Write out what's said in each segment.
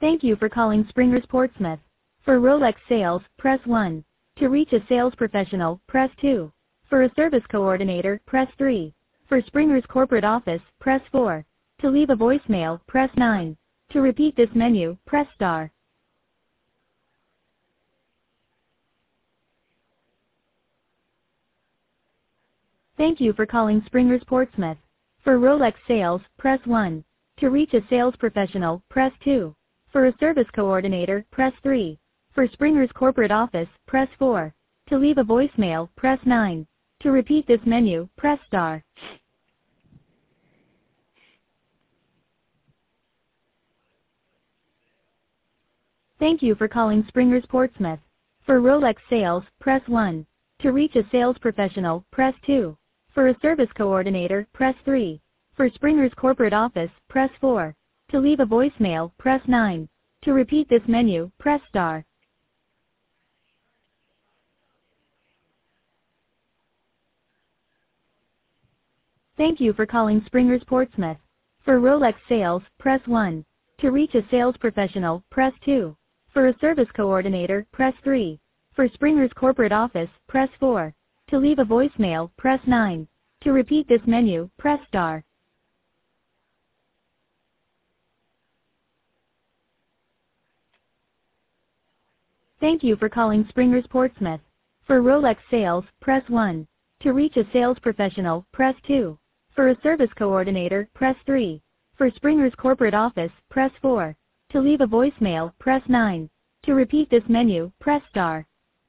Thank you for calling Springers Portsmouth. For Rolex sales, press 1. To reach a sales professional, press 2. For a service coordinator, press 3. For Springers corporate office, press 4. To leave a voicemail, press 9. To repeat this menu, press star. Thank you for calling Springers Portsmouth. For Rolex sales, press 1. To reach a sales professional, press 2. For a service coordinator, press 3. For Springers corporate office, press 4. To leave a voicemail, press 9. To repeat this menu, press star. Thank you for calling Springers Portsmouth. For Rolex sales, press 1. To reach a sales professional, press 2. For a service coordinator, press 3. For Springers corporate office, press 4. To leave a voicemail, press 9. To repeat this menu, press star. Thank you for calling Springers Portsmouth. For Rolex sales, press 1. To reach a sales professional, press 2. For a service coordinator, press 3. For Springers corporate office, press 4. To leave a voicemail, press 9. To repeat this menu, press star. Thank you for calling Springers Portsmouth. For Rolex sales, press 1. To reach a sales professional, press 2. For a service coordinator, press 3. For Springers corporate office, press 4. To leave a voicemail, press 9. To repeat this menu, press star.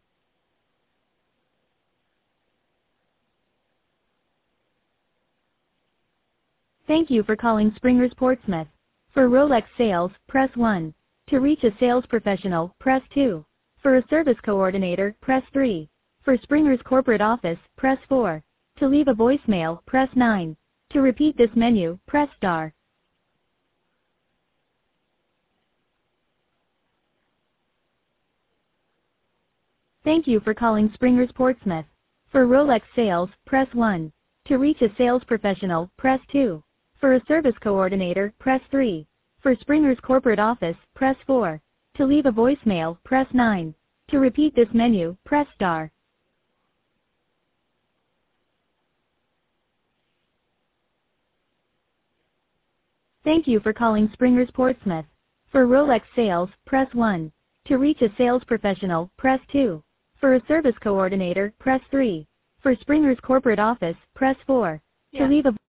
Thank you for calling Springers Portsmouth. For Rolex sales, press 1. To reach a sales professional, press 2. For a service coordinator, press 3. For Springers corporate office, press 4. To leave a voicemail, press 9. To repeat this menu, press star. Thank you for calling Springers Portsmouth. For Rolex sales, press 1. To reach a sales professional, press 2. For a service coordinator, press 3. For Springers corporate office, press 4. To leave a voicemail, press 9. To repeat this menu, press star. Thank you for calling Springers Portsmouth. For Rolex sales, press 1. To reach a sales professional, press 2. For a service coordinator, press 3. For Springers corporate office, press 4. To leave a